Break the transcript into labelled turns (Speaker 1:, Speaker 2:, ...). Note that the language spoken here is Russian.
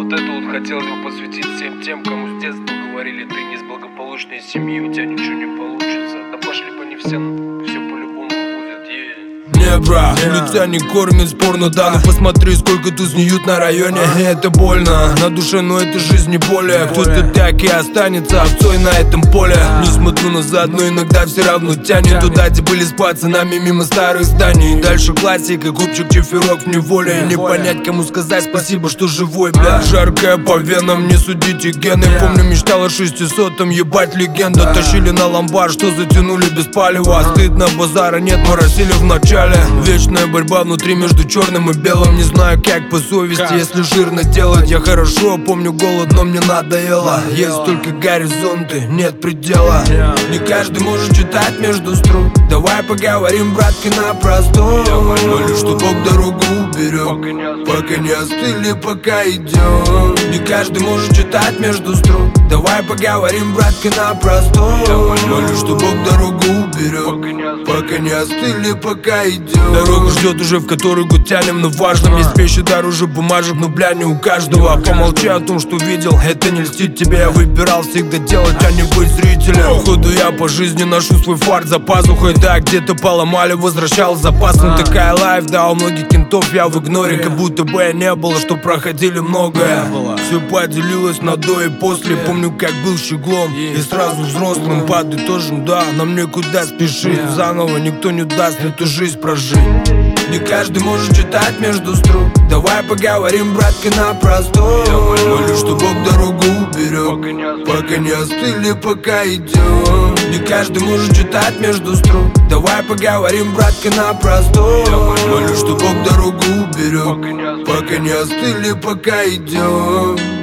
Speaker 1: вот это вот хотелось бы посвятить всем тем, кому с детства говорили: ты не из благополучной семьи, у тебя ничего не получится. Да пошли бы они все по-любому будет.
Speaker 2: Не, брат, улица не кормит, спорно, да. Но посмотри, сколько тут снюют на районе. Это больно, на душе, но это жизнь не более. Кто-то так и останется овцой на этом поле. Не смотрю назад, но иногда все равно тянет туда, где были с пацанами мимо старых зданий. Дальше классика, купчик, чиферок в неволе. И не понять, кому сказать спасибо, что живой, бля. Жаркая по венам, не судите гены. Помню, мечтал о 600-м, ебать легенда. Тащили на ломбард, что затянули без палева. Стыдно, базара нет, моросили в начале. Вечная борьба внутри между черным и белым. Не знаю, как по совести, если жирно делать. Я хорошо помню голод, но мне надоело. Есть только горизонты, нет предела. Не каждый может читать между строк. Давай поговорим, братки, на простом. Молю, что Бог дорогу уберет, пока не остыли, пока идем. Не каждый может читать между строк. Давай поговорим, братки, на простом. Молю, что Бог дорогу уберет, пока не остыли, пока идем. Дорога ждет уже в который год тянем, но важным. Есть вещи дороже бумажек, но бля не у каждого. Помолчи о том, что видел, это не льстит тебе. Я выбирал всегда делать, а не быть зрителем. Походу я по жизни ношу свой фарт за пазухой. Да, где-то поломали, возвращал запасом. Такая лайф, да, у многих кентов я в игноре. Как будто бы я не было, что проходили многое. Все поделилось на до и после. Помню, как был щеглом и сразу взрослым. Подытожим, да, нам некуда спешить. Заново никто не даст эту жизнь прожить. Не каждый может читать между строк. Давай поговорим, братки, на простом. Молю, что Бог дорогу уберет, пока не остыли, пока идем. Не каждый может читать между строк. Давай поговорим, братки, на простом. Молю, что Бог дорогу уберет, пока не остыли, пока идем.